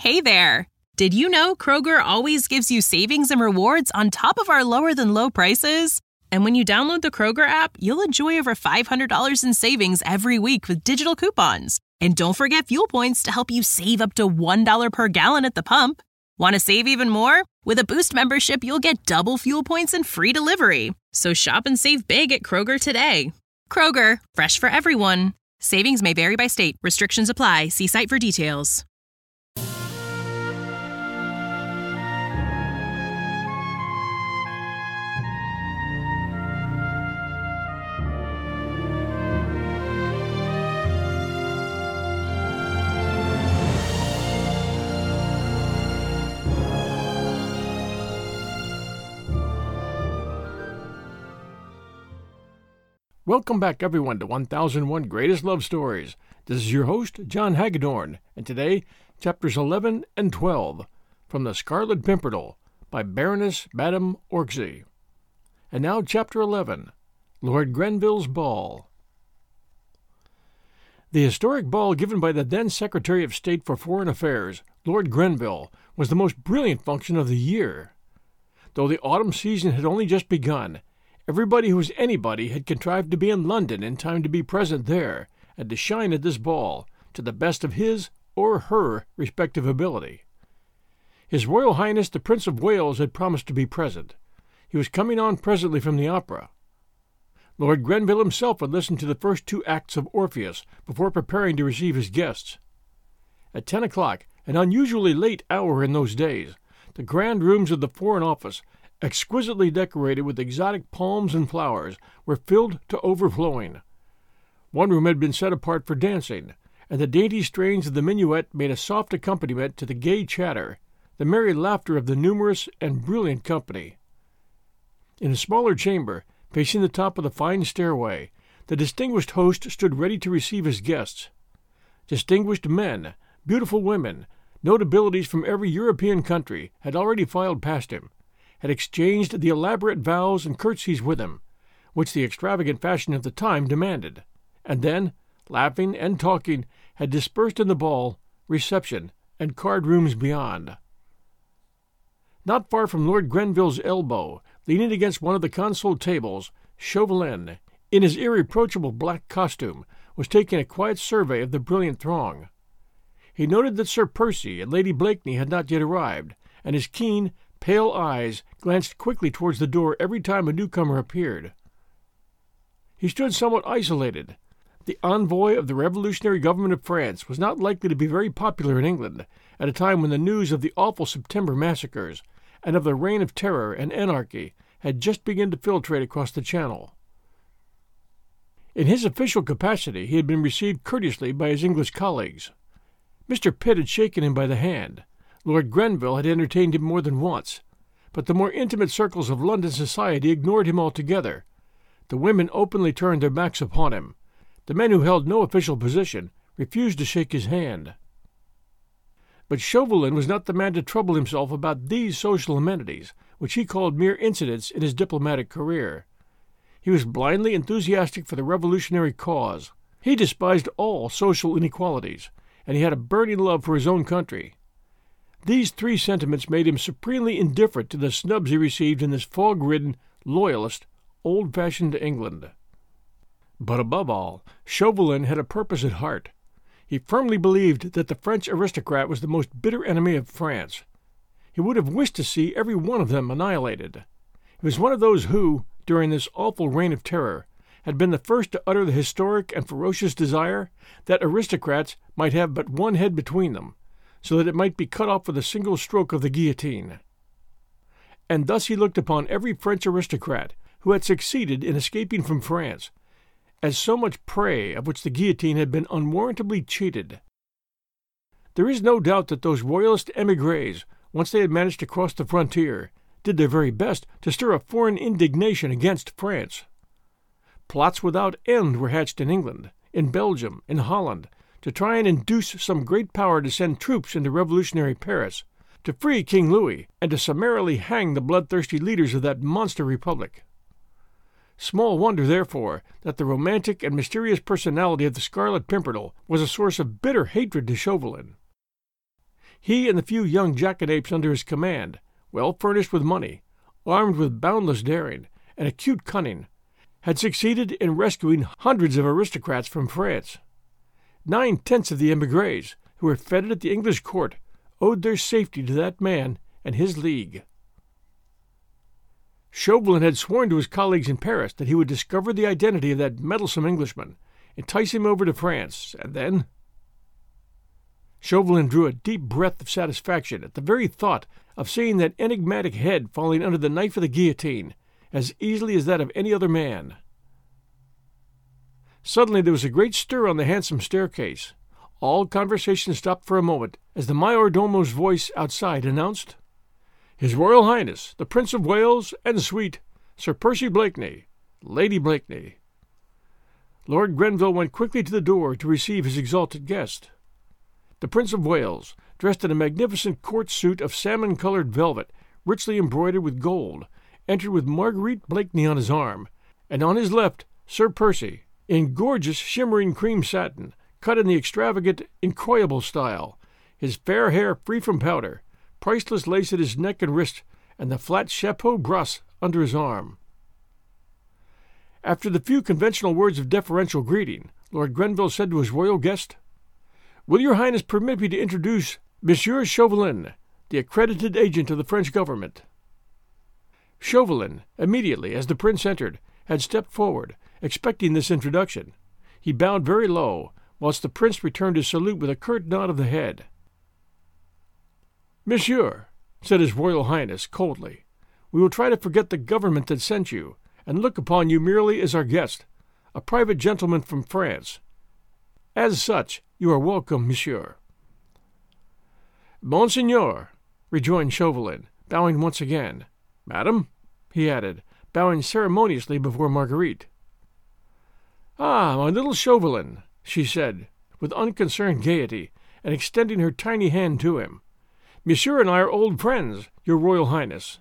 Hey there! Did you know Kroger always gives you savings and rewards on top of our lower-than-low prices? And when you download the Kroger app, you'll enjoy over $500 in savings every week with digital coupons. And don't forget fuel points to help you save up to $1 per gallon at the pump. Want to save even more? With a Boost membership, you'll get double fuel points and free delivery. So shop and save big at Kroger today. Kroger, fresh for everyone. Savings may vary by state. Restrictions apply. See site for details. Welcome back, everyone, to 1001 Greatest Love Stories. This is your host, John Hagedorn, and today, Chapters 11 and 12, from The Scarlet Pimpernel, by Baroness Madame Orczy. And now, Chapter 11, Lord Grenville's Ball. The historic ball given by the then Secretary of State for Foreign Affairs, Lord Grenville, was the most brilliant function of the year. Though the autumn season had only just begun, everybody who was anybody had contrived to be in London in time to be present there and to shine at this ball to the best of his or her respective ability. His Royal Highness the Prince of Wales had promised to be present. He was coming on presently from the opera. Lord Grenville himself had listened to the first two acts of Orpheus before preparing to receive his guests. At 10 o'clock, an unusually late hour in those days, the grand rooms of the Foreign Office, exquisitely decorated with exotic palms and flowers, were filled to overflowing. One room had been set apart for dancing, and the dainty strains of the minuet made a soft accompaniment to the gay chatter, the merry laughter of the numerous and brilliant company. In a smaller chamber, facing the top of the fine stairway, the distinguished host stood ready to receive his guests. Distinguished men, beautiful women, notabilities from every European country had already filed past him, had exchanged the elaborate vows and curtsies with him, which the extravagant fashion of the time demanded, and then, laughing and talking, had dispersed in the ball, reception, and card-rooms beyond. Not far from Lord Grenville's elbow, leaning against one of the console tables, Chauvelin, in his irreproachable black costume, was taking a quiet survey of the brilliant throng. He noted that Sir Percy and Lady Blakeney had not yet arrived, and his keen, pale eyes glanced quickly towards the door every time a newcomer appeared. He stood somewhat isolated. The envoy of the revolutionary government of France was not likely to be very popular in England at a time when the news of the awful September massacres and of the reign of terror and anarchy had just begun to filtrate across the Channel. In his official capacity he had been received courteously by his English colleagues. Mr. Pitt had shaken him by the hand. Lord Grenville had entertained him more than once, but the more intimate circles of London society ignored him altogether. The women openly turned their backs upon him. The men who held no official position refused to shake his hand. But Chauvelin was not the man to trouble himself about these social amenities, which he called mere incidents in his diplomatic career. He was blindly enthusiastic for the revolutionary cause. He despised all social inequalities, and he had a burning love for his own country. These three sentiments made him supremely indifferent to the snubs he received in this fog-ridden, loyalist, old-fashioned England. But above all, Chauvelin had a purpose at heart. He firmly believed that the French aristocrat was the most bitter enemy of France. He would have wished to see every one of them annihilated. He was one of those who, during this awful reign of terror, had been the first to utter the historic and ferocious desire that aristocrats might have but one head between them, so that it might be cut off with a single stroke of the guillotine. And thus he looked upon every French aristocrat who had succeeded in escaping from France as so much prey of which the guillotine had been unwarrantably cheated. There is no doubt that those royalist émigrés, once they had managed to cross the frontier, did their very best to stir a foreign indignation against France. Plots without end were hatched in England, in Belgium, in Holland, to try and induce some great power to send troops into revolutionary Paris, to free King Louis, and to summarily hang the bloodthirsty leaders of that monster republic. Small wonder, therefore, that the romantic and mysterious personality of the Scarlet Pimpernel was a source of bitter hatred to Chauvelin. He and the few young jackanapes under his command, well furnished with money, armed with boundless daring and acute cunning, had succeeded in rescuing hundreds of aristocrats from France. 9/10 of the émigrés who were feted at the English court owed their safety to that man and his league. Chauvelin had sworn to his colleagues in Paris that he would discover the identity of that meddlesome Englishman, entice him over to France, and then... Chauvelin drew a deep breath of satisfaction at the very thought of seeing that enigmatic head falling under the knife of the guillotine as easily as that of any other man. Suddenly there was a great stir on the handsome staircase. All conversation stopped for a moment as the major-domo's voice outside announced, "His Royal Highness, the Prince of Wales and Suite, Sir Percy Blakeney, Lady Blakeney." Lord Grenville went quickly to the door to receive his exalted guest. The Prince of Wales, dressed in a magnificent court suit of salmon-colored velvet, richly embroidered with gold, entered with Marguerite Blakeney on his arm, and on his left Sir Percy, in gorgeous shimmering cream satin, cut in the extravagant, incroyable style, his fair hair free from powder, priceless lace at his neck and wrist, and the flat chapeau brosse under his arm. After the few conventional words of deferential greeting, Lord Grenville said to his royal guest, "Will your Highness permit me to introduce Monsieur Chauvelin, the accredited agent of the French government?" Chauvelin, immediately as the prince entered, had stepped forward, expecting this introduction. He bowed very low, whilst the prince returned his salute with a curt nod of the head. "Monsieur," said his Royal Highness coldly, "we will try to forget the government that sent you, and look upon you merely as our guest, a private gentleman from France. As such, you are welcome, monsieur." "Monseigneur," rejoined Chauvelin, bowing once again. "Madam," he added, bowing ceremoniously before Marguerite. "Ah, my little Chauvelin," she said, with unconcerned gaiety, and extending her tiny hand to him. "Monsieur and I are old friends, your Royal Highness."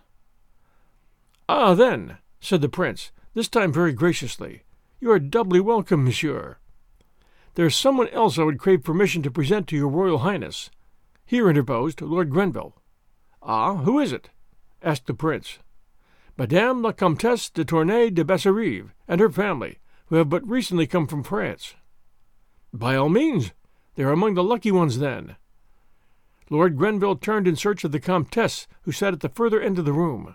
"Ah, then," said the prince, this time very graciously, "you are doubly welcome, monsieur. There is someone else I would crave permission to present to your Royal Highness." Here interposed Lord Grenville. "Ah, who is it?" asked the prince. "Madame la Comtesse de Tournay de Basserive and her family, who have but recently come from France." "By all means. They are among the lucky ones, then." Lord Grenville turned in search of the Comtesse, who sat at the further end of the room.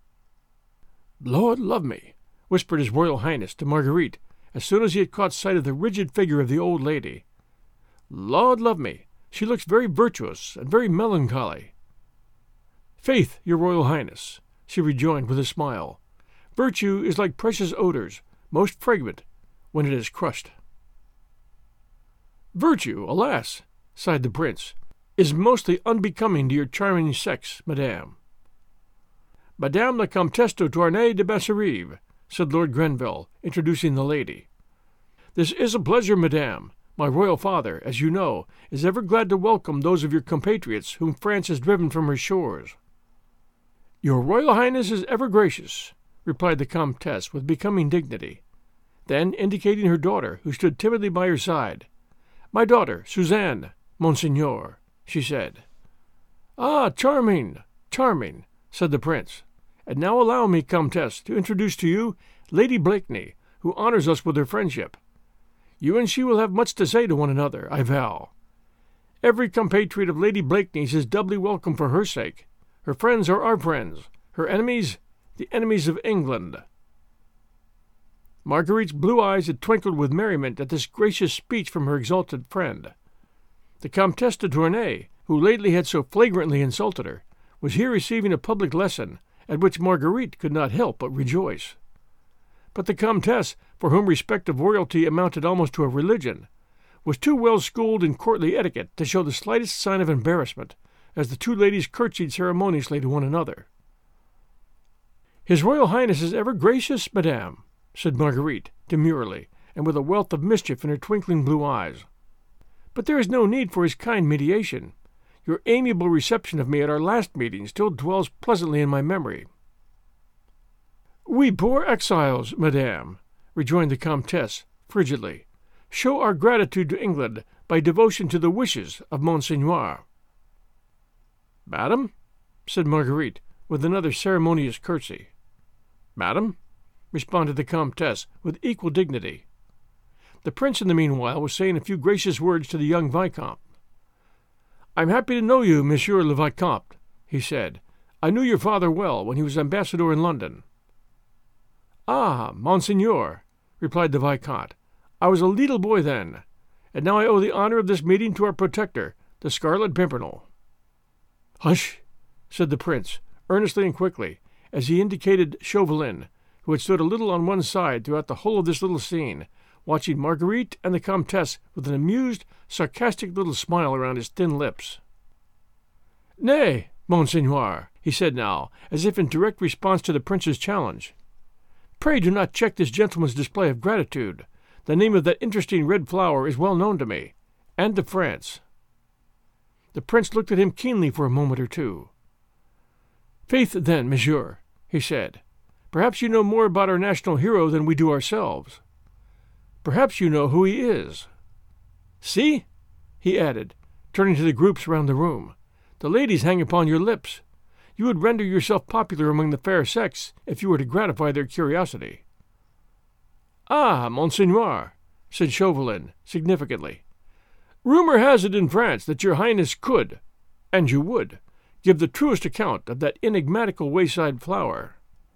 "Lord love me," whispered his Royal Highness to Marguerite, as soon as he had caught sight of the rigid figure of the old lady. "Lord love me, she looks very virtuous and very melancholy." "Faith, your Royal Highness," she rejoined with a smile, "virtue is like precious odors, most fragrant when it is crushed." "Virtue, alas," sighed the prince, "is mostly unbecoming to your charming sex, madame." "Madame la Comtesse de Tournay de Basserive," said Lord Grenville, introducing the lady. "This is a pleasure, madame. My royal father, as you know, is ever glad to welcome those of your compatriots whom France has driven from her shores." "Your Royal Highness is ever gracious," replied the Comtesse with becoming dignity. Then, indicating her daughter, who stood timidly by her side, "My daughter, Suzanne, monseigneur," she said. "Ah, charming, charming," said the prince. "And now allow me, Comtesse, to introduce to you Lady Blakeney, who honors us with her friendship. You and she will have much to say to one another, I vow. Every compatriot of Lady Blakeney's is doubly welcome for her sake. Her friends are our friends, her enemies the enemies of England." Marguerite's blue eyes had twinkled with merriment at this gracious speech from her exalted friend. The Comtesse de Tournay, who lately had so flagrantly insulted her, was here receiving a public lesson, at which Marguerite could not help but rejoice. But the Comtesse, for whom respect of royalty amounted almost to a religion, was too well schooled in courtly etiquette to show the slightest sign of embarrassment, as the two ladies curtsied ceremoniously to one another. "His Royal Highness is ever gracious, madame," said Marguerite, demurely, and with a wealth of mischief in her twinkling blue eyes. "But there is no need for his kind mediation. Your amiable reception of me at our last meeting still dwells pleasantly in my memory." "We poor exiles, madame," rejoined the Comtesse, frigidly, "show our gratitude to England by devotion to the wishes of Monseigneur." "Madam?" said Marguerite, with another ceremonious curtsy. "Madam?" responded the Comtesse, with equal dignity. The prince, in the meanwhile, was saying a few gracious words to the young Vicomte. "I am happy to know you, Monsieur le Vicomte," he said. "I knew your father well when he was ambassador in London." "Ah, Monseigneur," replied the Vicomte, "I was a leetle boy then, and now I owe the honor of this meeting to our protector, the Scarlet Pimpernel." "Hush!" said the prince, earnestly and quickly, as he indicated Chauvelin, who had stood a little on one side throughout the whole of this little scene, watching Marguerite and the Comtesse with an amused, sarcastic little smile around his thin lips. "Nay, Monseigneur," he said now, as if in direct response to the prince's challenge. "Pray do not check this gentleman's display of gratitude. The name of that interesting red flower is well known to me, and to France." The prince looked at him keenly for a moment or two. "Faith, then, monsieur," he said, "perhaps you know more about our national hero than we do ourselves. Perhaps you know who he is. See," he added, turning to the groups round the room, "the ladies hang upon your lips. You would render yourself popular among the fair sex if you were to gratify their curiosity." "Ah, Monseigneur," said Chauvelin, significantly, "rumor has it in France that your Highness could, and you would, give the truest account of that enigmatical wayside flower."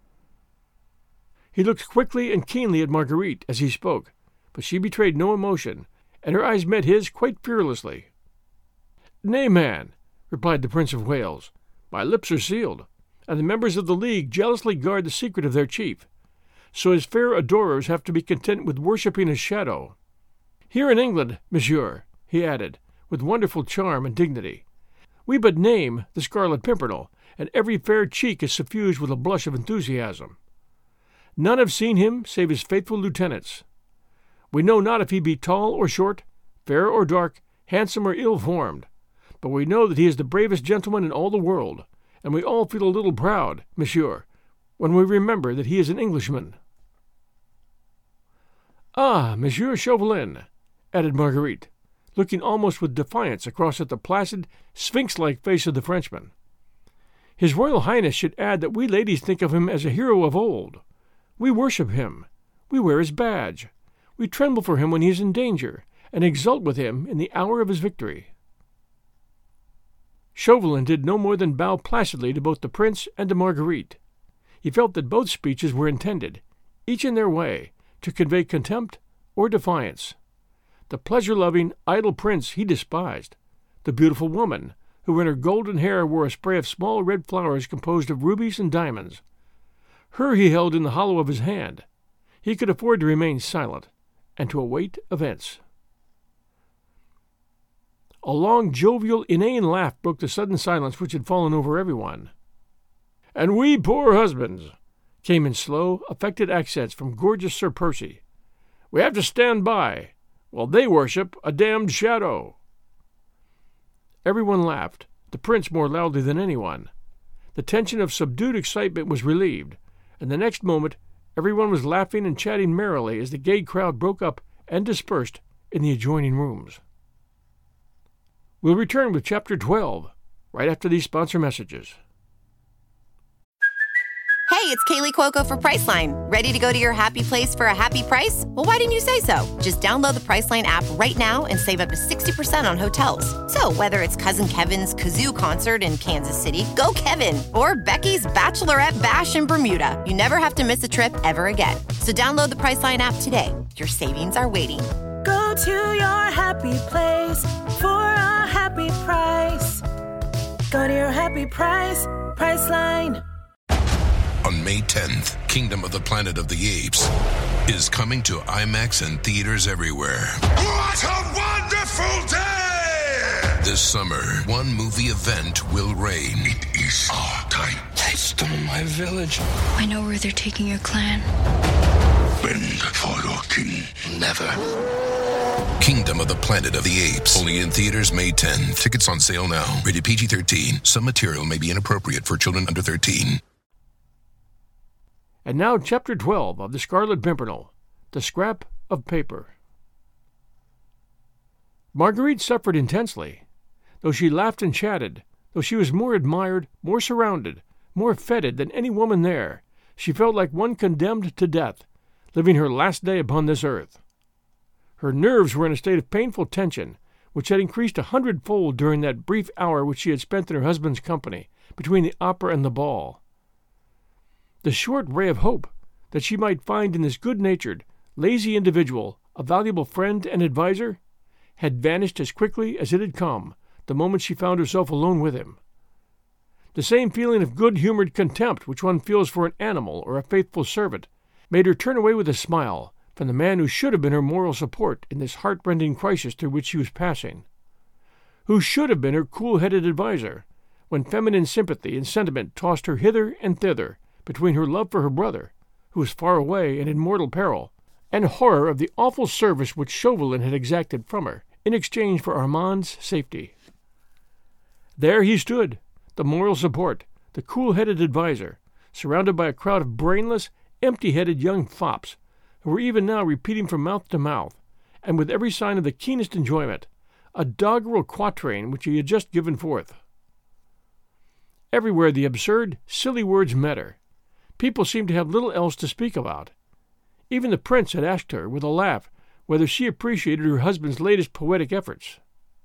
He looked quickly and keenly at Marguerite as he spoke, but she betrayed no emotion, and her eyes met his quite fearlessly. "Nay, man," replied the Prince of Wales, "my lips are sealed, and the members of the League jealously guard the secret of their chief, so his fair adorers have to be content with worshipping his shadow. Here in England, monsieur," he added, with wonderful charm and dignity, "we but name the Scarlet Pimpernel, and every fair cheek is suffused with a blush of enthusiasm. None have seen him save his faithful lieutenants. We know not if he be tall or short, fair or dark, handsome or ill-formed, but we know that he is the bravest gentleman in all the world, and we all feel a little proud, monsieur, when we remember that he is an Englishman." "Ah, Monsieur Chauvelin," added Marguerite, looking almost with defiance across at the placid, sphinx-like face of the Frenchman. "His Royal Highness should add that we ladies think of him as a hero of old. We worship him. We wear his badge. We tremble for him when he is in danger, and exult with him in the hour of his victory." Chauvelin did no more than bow placidly to both the prince and to Marguerite. He felt that both speeches were intended, each in their way, to convey contempt or defiance. The pleasure-loving, idle prince he despised. The beautiful woman, who in her golden hair wore a spray of small red flowers composed of rubies and diamonds. Her he held in the hollow of his hand. He could afford to remain silent, and to await events. A long, jovial, inane laugh broke the sudden silence which had fallen over everyone. "And we poor husbands," came in slow, affected accents from gorgeous Sir Percy, "we have to stand by, while they worship a damned shadow." Everyone laughed, the prince more loudly than anyone. The tension of subdued excitement was relieved, and the next moment everyone was laughing and chatting merrily as the gay crowd broke up and dispersed in the adjoining rooms. We'll return with Chapter 12, right after these sponsor messages. Hey, it's Kaylee Cuoco for Priceline. Ready to go to your happy place for a happy price? Well, why didn't you say so? Just download the Priceline app right now and save up to 60% on hotels. So whether it's Cousin Kevin's Kazoo Concert in Kansas City, go Kevin, or Becky's Bachelorette Bash in Bermuda, you never have to miss a trip ever again. So download the Priceline app today. Your savings are waiting. Go to your happy place for a happy price. Go to your happy price, Priceline. On May 10th, Kingdom of the Planet of the Apes is coming to IMAX and theaters everywhere. What a wonderful day! This summer, one movie event will reign. It is our time. They stole my village. I know where they're taking your clan. Bend for your king. Never. Kingdom of the Planet of the Apes. Only in theaters May 10th. Tickets on sale now. Rated PG-13. Some material may be inappropriate for children under 13. And now Chapter 12 of The Scarlet Pimpernel, The Scrap of Paper. Marguerite suffered intensely. Though she laughed and chatted, Though she was more admired, more surrounded, more feted than any woman there, she felt like one condemned to death, living her last day upon this earth. Her nerves were in a state of painful tension, which had increased 100-fold during that brief hour which she had spent in her husband's company, between the opera and the ball. The short ray of hope that she might find in this good-natured, lazy individual a valuable friend and adviser had vanished as quickly as it had come the moment she found herself alone with him. The same feeling of good-humored contempt which one feels for an animal or a faithful servant made her turn away with a smile from the man who should have been her moral support in this heart-rending crisis through which she was passing, who should have been her cool-headed adviser when feminine sympathy and sentiment tossed her hither and thither between her love for her brother, who was far away and in mortal peril, and horror of the awful service which Chauvelin had exacted from her in exchange for Armand's safety. There he stood, the moral support, the cool-headed adviser, surrounded by a crowd of brainless, empty-headed young fops, who were even now repeating from mouth to mouth, and with every sign of the keenest enjoyment, a doggerel quatrain which he had just given forth. Everywhere the absurd, silly words met her. People seemed to have little else to speak about. Even the prince had asked her, with a laugh, whether she appreciated her husband's latest poetic efforts.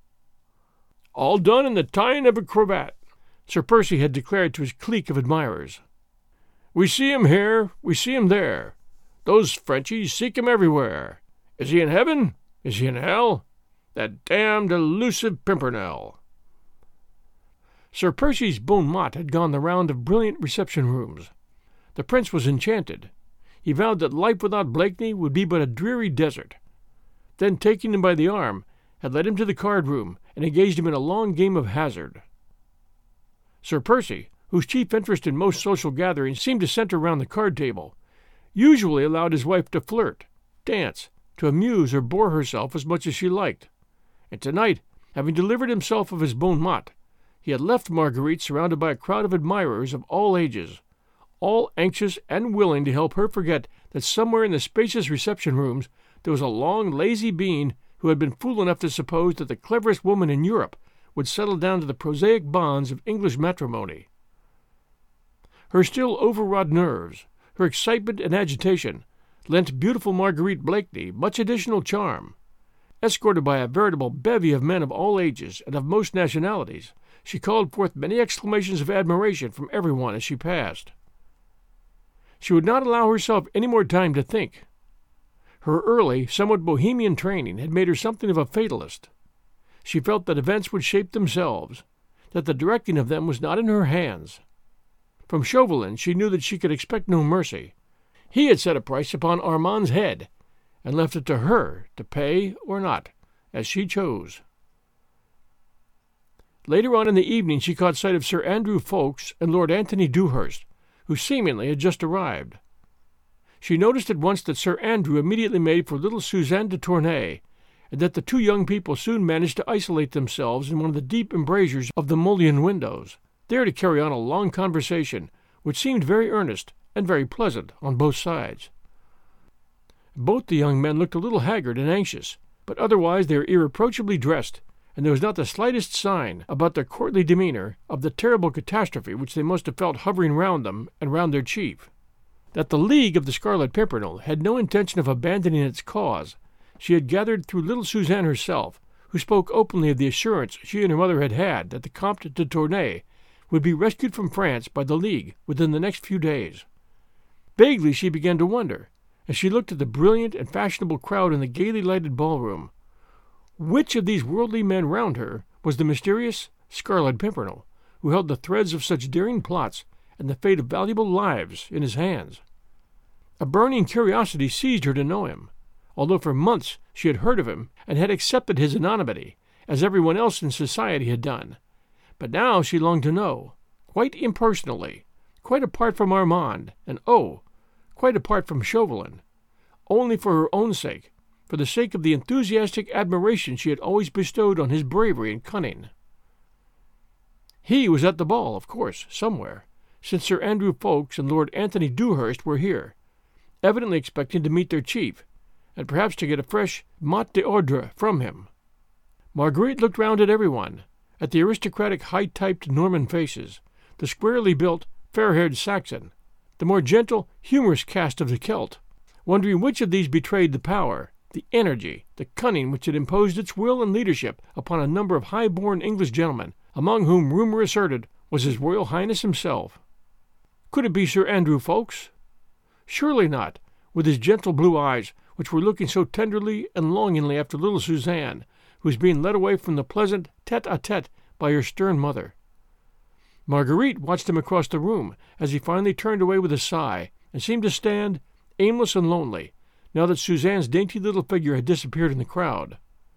"All done in the tying of a cravat," Sir Percy had declared to his clique of admirers. "We see him here, we see him there. Those Frenchies seek him everywhere. Is he in heaven? Is he in hell? That damned elusive Pimpernel." Sir Percy's bon mot had gone the round of brilliant reception-rooms. The prince was enchanted. He vowed that life without Blakeney would be but a dreary desert. Then, taking him by the arm, had led him to the card-room and engaged him in a long game of hazard. Sir Percy, whose chief interest in most social gatherings seemed to center round the card-table, usually allowed his wife to flirt, dance, to amuse or bore herself as much as she liked. And tonight, having delivered himself of his bon mot, he had left Marguerite surrounded by a crowd of admirers of all ages, all anxious and willing to help her forget that somewhere in the spacious reception-rooms there was a long, lazy being who had been fool enough to suppose that the cleverest woman in Europe would settle down to the prosaic bonds of English matrimony. Her still overwrought nerves, her excitement and agitation, lent beautiful Marguerite Blakeney much additional charm. Escorted by a veritable bevy of men of all ages and of most nationalities, she called forth many exclamations of admiration from everyone as she passed. She would not allow herself any more time to think. Her early, somewhat bohemian training had made her something of a fatalist. She felt that events would shape themselves, that the directing of them was not in her hands. From Chauvelin she knew that she could expect no mercy. He had set a price upon Armand's head, and left it to her to pay or not, as she chose. Later on in the evening she caught sight of Sir Andrew Ffoulkes and Lord Anthony Dewhurst, who seemingly had just arrived. She noticed at once that Sir Andrew immediately made for little Suzanne de Tournay, and that the two young people soon managed to isolate themselves in one of the deep embrasures of the mullioned windows, there to carry on a long conversation, which seemed very earnest and very pleasant on both sides. Both the young men looked a little haggard and anxious, but otherwise they were irreproachably dressed, and there was not the slightest sign about their courtly demeanor of the terrible catastrophe which they must have felt hovering round them and round their chief. That the League of the Scarlet Pimpernel had no intention of abandoning its cause, she had gathered through little Suzanne herself, who spoke openly of the assurance she and her mother had had that the Comte de Tournay would be rescued from France by the League within the next few days. Vaguely she began to wonder, as she looked at the brilliant and fashionable crowd in the gaily lighted ballroom, which of these worldly men round her was the mysterious Scarlet Pimpernel, who held the threads of such daring plots and the fate of valuable lives in his hands. A burning curiosity seized her to know him, although for months she had heard of him and had accepted his anonymity, as everyone else in society had done. But now she longed to know, quite impersonally, quite apart from Armand, and quite apart from Chauvelin, only for her own sake, for the sake of the enthusiastic admiration she had always bestowed on his bravery and cunning. He was at the ball, of course, somewhere, since Sir Andrew Ffoulkes and Lord Anthony Dewhurst were here, evidently expecting to meet their chief, and perhaps to get a fresh mot d'ordre from him. Marguerite looked round at everyone, at the aristocratic high-typed Norman faces, the squarely built, fair-haired Saxon, the more gentle, humorous cast of the Celt, wondering which of these betrayed the power, the energy, the cunning which had imposed its will and leadership upon a number of high-born English gentlemen, among whom rumor asserted was His Royal Highness himself. Could it be Sir Andrew Ffoulkes? Surely not, with his gentle blue eyes, which were looking so tenderly and longingly after little Suzanne, who was being led away from the pleasant tete-a-tete by her stern mother. Marguerite watched him across the room as he finally turned away with a sigh and seemed to stand, aimless and lonely, now that Suzanne's dainty little figure had disappeared in the crowd.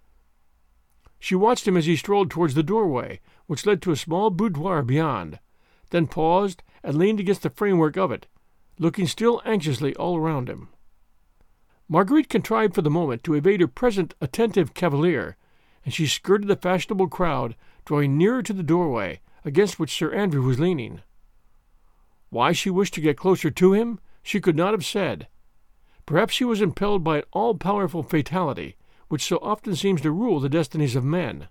She watched him as he strolled towards the doorway, which led to a small boudoir beyond, then paused and leaned against the framework of it, looking still anxiously all around him. Marguerite contrived for the moment to evade her present attentive cavalier, and she skirted the fashionable crowd, drawing nearer to the doorway, against which Sir Andrew was leaning. Why she wished to get closer to him, she could not have said. Perhaps she was impelled by an all-powerful fatality, which so often seems to rule the destinies of men.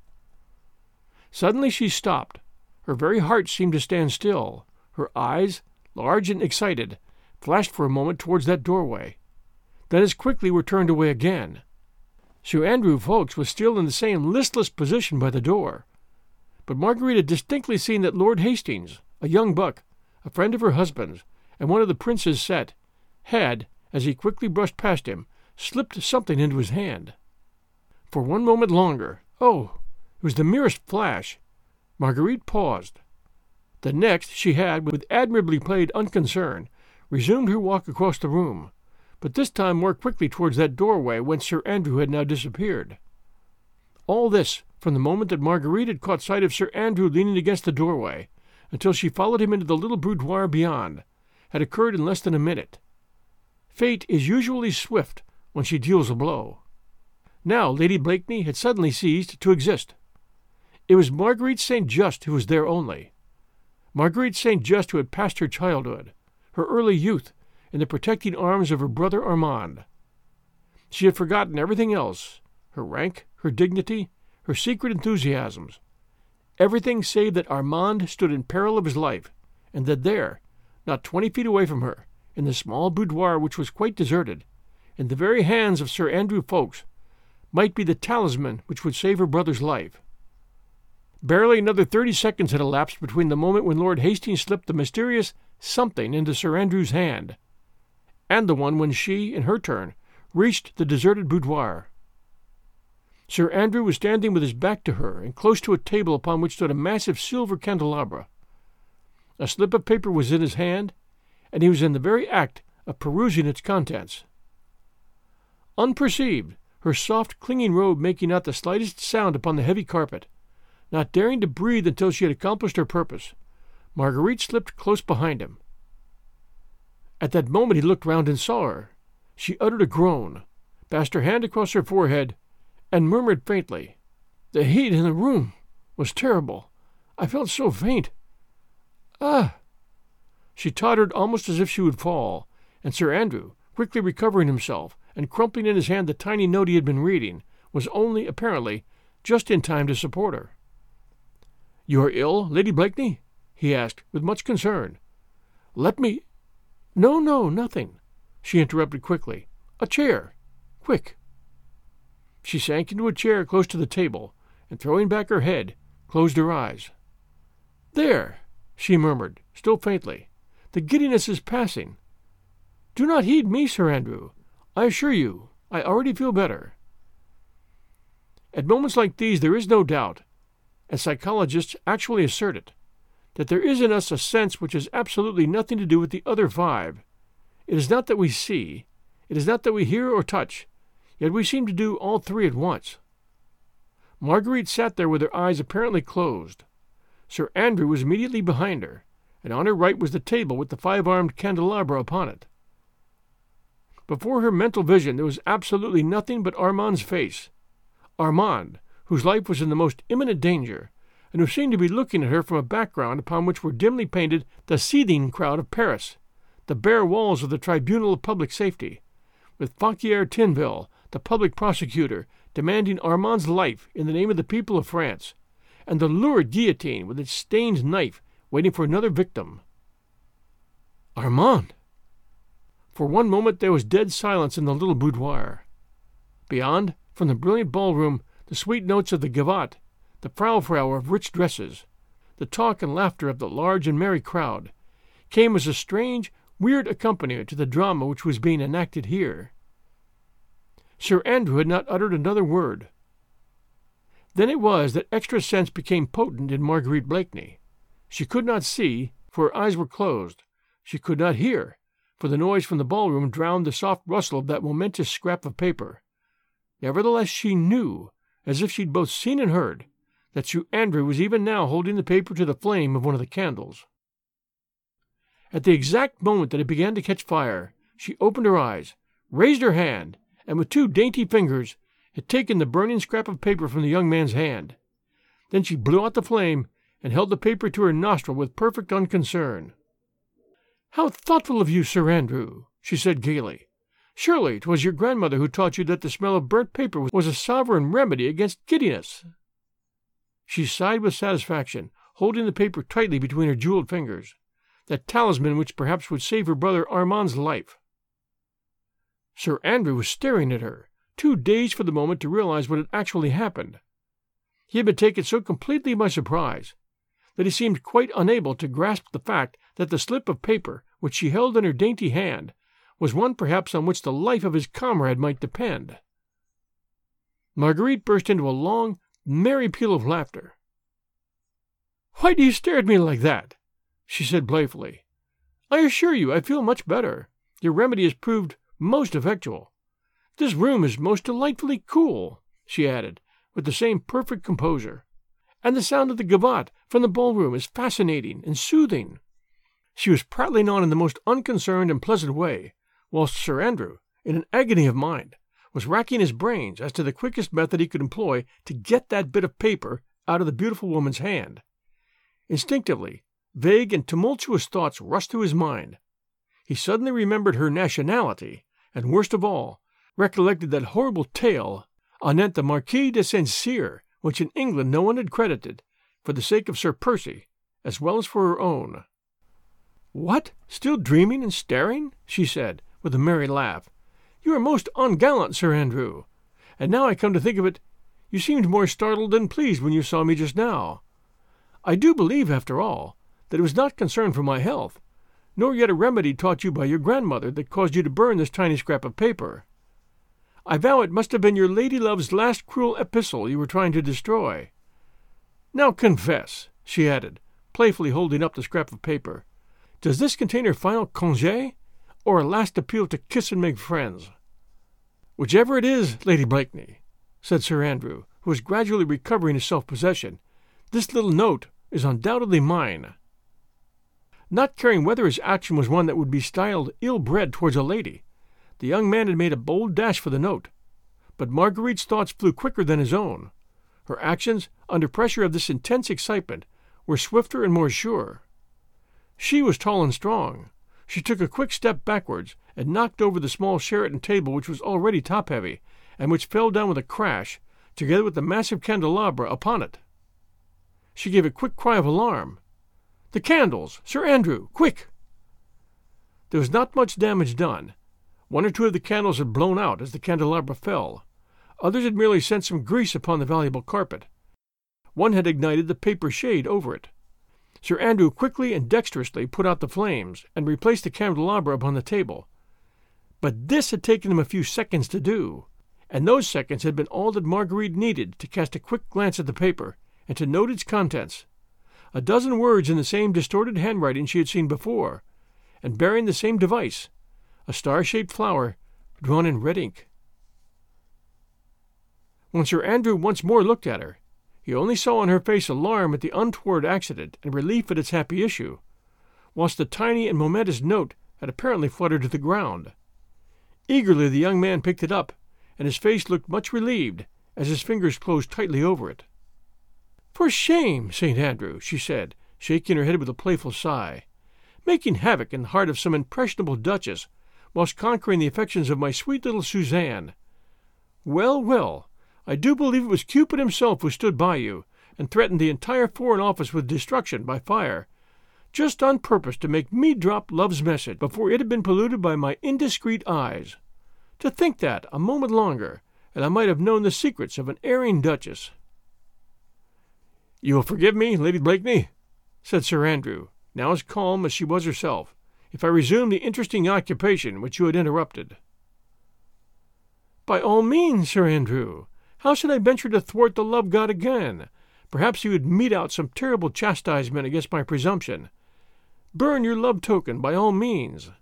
Suddenly she stopped. Her very heart seemed to stand still. Her eyes, large and excited, flashed for a moment towards that doorway, then as quickly were turned away again. Sir Andrew Ffoulkes was still in the same listless position by the door, but Marguerite had distinctly seen that Lord Hastings, a young buck, a friend of her husband's, and one of the prince's set, had, as he quickly brushed past him, slipped something into his hand. For one moment longer, it was the merest flash, Marguerite paused. The next she had, with admirably played unconcern, resumed her walk across the room, but this time more quickly towards that doorway whence Sir Andrew had now disappeared. All this from the moment that Marguerite had caught sight of Sir Andrew leaning against the doorway, until she followed him into the little boudoir beyond, had occurred in less than a minute. Fate is usually swift when she deals a blow. Now Lady Blakeney had suddenly ceased to exist. It was Marguerite St. Just who was there only. Marguerite St. Just who had passed her childhood, her early youth, in the protecting arms of her brother Armand. She had forgotten everything else, her rank, her dignity, her secret enthusiasms, everything save that Armand stood in peril of his life, and that there, not 20 feet away from her, in the small boudoir which was quite deserted, in the very hands of Sir Andrew Ffoulkes, might be the talisman which would save her brother's life. Barely another 30 seconds had elapsed between the moment when Lord Hastings slipped the mysterious something into Sir Andrew's hand, and the one when she, in her turn, reached the deserted boudoir. Sir Andrew was standing with his back to her and close to a table upon which stood a massive silver candelabra. A slip of paper was in his hand, and he was in the very act of perusing its contents. Unperceived, her soft, clinging robe making not the slightest sound upon the heavy carpet, not daring to breathe until she had accomplished her purpose, Marguerite slipped close behind him. At that moment he looked round and saw her. She uttered a groan, passed her hand across her forehead, and murmured faintly, "The heat in the room was terrible. I felt so faint. Ah!" She tottered almost as if she would fall, and Sir Andrew, quickly recovering himself and crumpling in his hand the tiny note he had been reading, was only, apparently, just in time to support her. "You are ill, Lady Blakeney?" he asked, with much concern. "Let me—" No, nothing," she interrupted quickly. "A chair. Quick." She sank into a chair close to the table, and throwing back her head, closed her eyes. "There," she murmured, still faintly. "The giddiness is passing. Do not heed me, Sir Andrew. I assure you, I already feel better." At moments like these there is no doubt, and psychologists actually assert it, that there is in us a sense which has absolutely nothing to do with the other 5. It is not that we see, it is not that we hear or touch, yet we seem to do all 3 at once. Marguerite sat there with her eyes apparently closed. Sir Andrew was immediately behind her, and on her right was the table with the 5-armed candelabra upon it. Before her mental vision there was absolutely nothing but Armand's face, Armand, whose life was in the most imminent danger, and who seemed to be looking at her from a background upon which were dimly painted the seething crowd of Paris, the bare walls of the Tribunal of Public Safety, with Fouquier Tinville, the public prosecutor, demanding Armand's life in the name of the people of France, and the lurid guillotine with its stained knife waiting for another victim. Armand! For one moment there was dead silence in the little boudoir. Beyond, from the brilliant ballroom, the sweet notes of the gavotte, the frou-frou of rich dresses, the talk and laughter of the large and merry crowd, came as a strange, weird accompaniment to the drama which was being enacted here. Sir Andrew had not uttered another word. Then it was that extra sense became potent in Marguerite Blakeney. She could not see, for her eyes were closed. She could not hear, for the noise from the ballroom drowned the soft rustle of that momentous scrap of paper. Nevertheless she knew, as if she'd both seen and heard, that Sir Andrew was even now holding the paper to the flame of one of the candles. At the exact moment that it began to catch fire, she opened her eyes, raised her hand, and with 2 dainty fingers had taken the burning scrap of paper from the young man's hand. Then she blew out the flame and held the paper to her nostril with perfect unconcern. "How thoughtful of you, Sir Andrew," she said gaily. "Surely 'twas your grandmother who taught you that the smell of burnt paper was a sovereign remedy against giddiness." She sighed with satisfaction, holding the paper tightly between her jeweled fingers, that talisman which perhaps would save her brother Armand's life. Sir Andrew was staring at her, too dazed for the moment to realize what had actually happened. He had been taken so completely by surprise that he seemed quite unable to grasp the fact that the slip of paper which she held in her dainty hand was one perhaps on which the life of his comrade might depend. Marguerite burst into a long, merry peal of laughter. "Why do you stare at me like that?" she said playfully. "I assure you I feel much better. Your remedy has proved most effectual. This room is most delightfully cool," she added, with the same perfect composure. "And the sound of the gavotte from the ballroom is fascinating and soothing." She was prattling on in the most unconcerned and pleasant way, whilst Sir Andrew, in an agony of mind, was racking his brains as to the quickest method he could employ to get that bit of paper out of the beautiful woman's hand. Instinctively, vague and tumultuous thoughts rushed through his mind. He suddenly remembered her nationality, and, worst of all, recollected that horrible tale anent the Marquis de Saint-Cyr, which in England no one had credited, for the sake of Sir Percy, as well as for her own. "What? Still dreaming and staring?" she said, with a merry laugh. "You are most ungallant, Sir Andrew. And now I come to think of it, you seemed more startled than pleased when you saw me just now. I do believe, after all, that it was not concern for my health, nor yet a remedy taught you by your grandmother that caused you to burn this tiny scrap of paper. I vow it must have been your lady-love's last cruel epistle you were trying to destroy. Now confess," she added, playfully holding up the scrap of paper, "does this contain her final congé, or a last appeal to kiss and make friends?" "Whichever it is, Lady Blakeney," said Sir Andrew, who was gradually recovering his self-possession, "this little note is undoubtedly mine." Not caring whether his action was one that would be styled ill-bred towards a lady, the young man had made a bold dash for the note. But Marguerite's thoughts flew quicker than his own. Her actions, under pressure of this intense excitement, were swifter and more sure. She was tall and strong. She took a quick step backwards and knocked over the small Sheraton table which was already top-heavy, and which fell down with a crash, together with the massive candelabra upon it. She gave a quick cry of alarm. "The candles! Sir Andrew! Quick!" There was not much damage done. 1 or 2 of the candles had blown out as the candelabra fell. Others had merely sent some grease upon the valuable carpet. One had ignited the paper shade over it. Sir Andrew quickly and dexterously put out the flames and replaced the candelabra upon the table. But this had taken him a few seconds to do, and those seconds had been all that Marguerite needed to cast a quick glance at the paper and to note its contents. A dozen words in the same distorted handwriting she had seen before, and bearing the same device, a star-shaped flower drawn in red ink. When Sir Andrew once more looked at her, he only saw on her face alarm at the untoward accident and relief at its happy issue, whilst the tiny and momentous note had apparently fluttered to the ground. Eagerly the young man picked it up, and his face looked much relieved as his fingers closed tightly over it. "For shame, St. Andrew," she said, shaking her head with a playful sigh, "making havoc in the heart of some impressionable duchess, whilst conquering the affections of my sweet little Suzanne. Well, well, I do believe it was Cupid himself who stood by you, and threatened the entire Foreign Office with destruction by fire, just on purpose to make me drop love's message before it had been polluted by my indiscreet eyes. To think that, a moment longer, and I might have known the secrets of an erring duchess." "You will forgive me, Lady Blakeney," said Sir Andrew, now as calm as she was herself, "if I resume the interesting occupation which you had interrupted." "By all means, Sir Andrew. How should I venture to thwart the love god again? Perhaps you would mete out some terrible chastisement against my presumption. Burn your love token, by all means."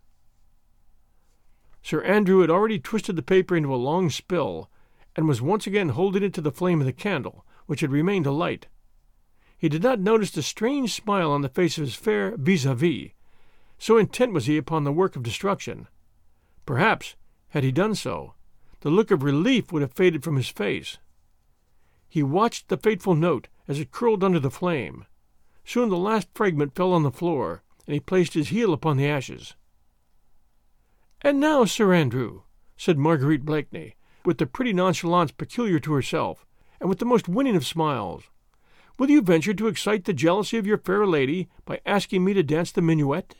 Sir Andrew had already twisted the paper into a long spill, and was once again holding it to the flame of the candle, which had remained alight. He did not notice the strange smile on the face of his fair vis-à-vis, so intent was he upon the work of destruction. Perhaps, had he done so, the look of relief would have faded from his face. He watched the fateful note as it curled under the flame. Soon the last fragment fell on the floor, and he placed his heel upon the ashes. "And now, Sir Andrew," said Marguerite Blakeney, with the pretty nonchalance peculiar to herself, and with the most winning of smiles, "will you venture to excite the jealousy of your fair lady by asking me to dance the minuet?"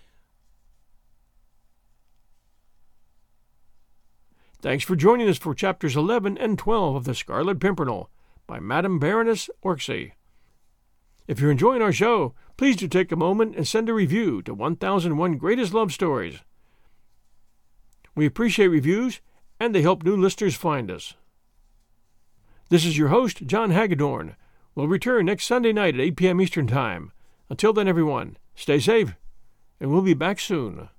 Thanks for joining us for chapters 11 and 12 of The Scarlet Pimpernel by Madame Baroness Orczy. If you're enjoying our show, please do take a moment and send a review to 1001 Greatest Love Stories. We appreciate reviews, and they help new listeners find us. This is your host, John Hagedorn. We'll return next Sunday night at 8 p.m. Eastern Time. Until then, everyone, stay safe, and we'll be back soon.